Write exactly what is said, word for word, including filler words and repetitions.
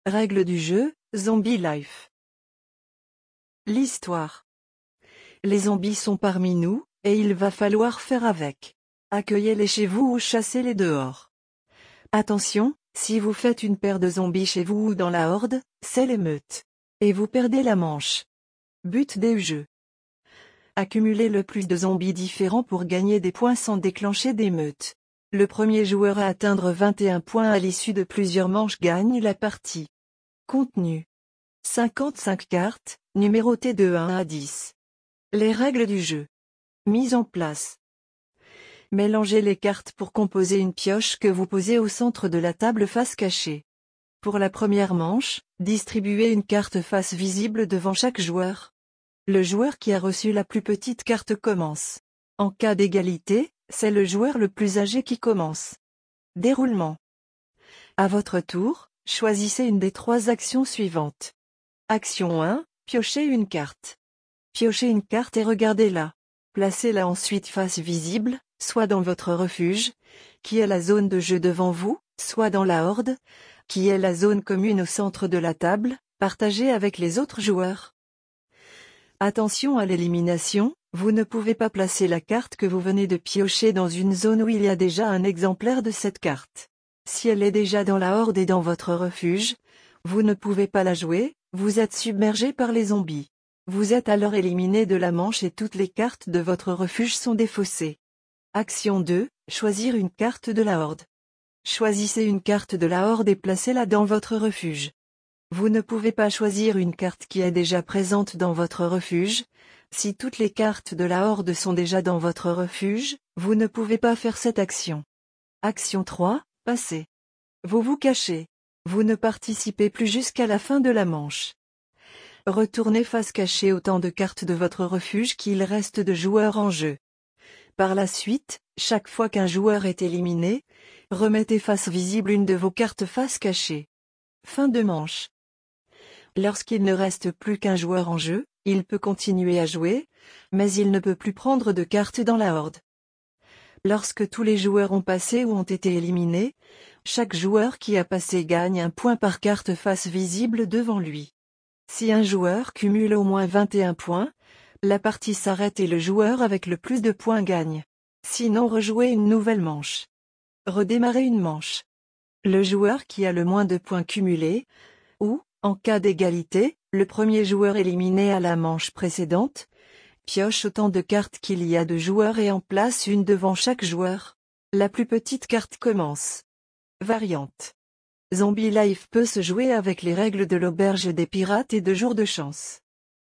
Règles du jeu, Zombie Life. L'histoire. Les zombies sont parmi nous, et il va falloir faire avec. Accueillez-les chez vous ou chassez-les dehors. Attention, si vous faites une paire de zombies chez vous ou dans la horde, c'est l'émeute. Et vous perdez la manche. But des jeux. Accumuler le plus de zombies différents pour gagner des points sans déclencher d'émeute. Le premier joueur à atteindre vingt et un points à l'issue de plusieurs manches gagne la partie. Contenu. cinquante-cinq cartes, numérotées de un à dix. Les règles du jeu. Mise en place. Mélangez les cartes pour composer une pioche que vous posez au centre de la table face cachée. Pour la première manche, distribuez une carte face visible devant chaque joueur. Le joueur qui a reçu la plus petite carte commence. En cas d'égalité, c'est le joueur le plus âgé qui commence. Déroulement. À votre tour, choisissez une des trois actions suivantes. Action un, piochez une carte. Piochez une carte et regardez-la. Placez-la ensuite face visible, soit dans votre refuge, qui est la zone de jeu devant vous, soit dans la horde, qui est la zone commune au centre de la table, partagée avec les autres joueurs. Attention à l'élimination, vous ne pouvez pas placer la carte que vous venez de piocher dans une zone où il y a déjà un exemplaire de cette carte. Si elle est déjà dans la horde et dans votre refuge, vous ne pouvez pas la jouer, vous êtes submergé par les zombies. Vous êtes alors éliminé de la manche et toutes les cartes de votre refuge sont défaussées. Action deux, choisir une carte de la horde. Choisissez une carte de la horde et placez-la dans votre refuge. Vous ne pouvez pas choisir une carte qui est déjà présente dans votre refuge. Si toutes les cartes de la horde sont déjà dans votre refuge, vous ne pouvez pas faire cette action. Action trois, passer. Vous vous cachez. Vous ne participez plus jusqu'à la fin de la manche. Retournez face cachée autant de cartes de votre refuge qu'il reste de joueurs en jeu. Par la suite, chaque fois qu'un joueur est éliminé, remettez face visible une de vos cartes face cachée. Fin de manche. Lorsqu'il ne reste plus qu'un joueur en jeu, il peut continuer à jouer, mais il ne peut plus prendre de cartes dans la horde. Lorsque tous les joueurs ont passé ou ont été éliminés, chaque joueur qui a passé gagne un point par carte face visible devant lui. Si un joueur cumule au moins vingt et un points, la partie s'arrête et le joueur avec le plus de points gagne. Sinon, rejouez une nouvelle manche. Redémarrez une manche. Le joueur qui a le moins de points cumulés, ou, en cas d'égalité, le premier joueur éliminé à la manche précédente, pioche autant de cartes qu'il y a de joueurs et en place une devant chaque joueur. La plus petite carte commence. Variante. Zombie Life peut se jouer avec les règles de l'auberge des pirates et de jour de chance.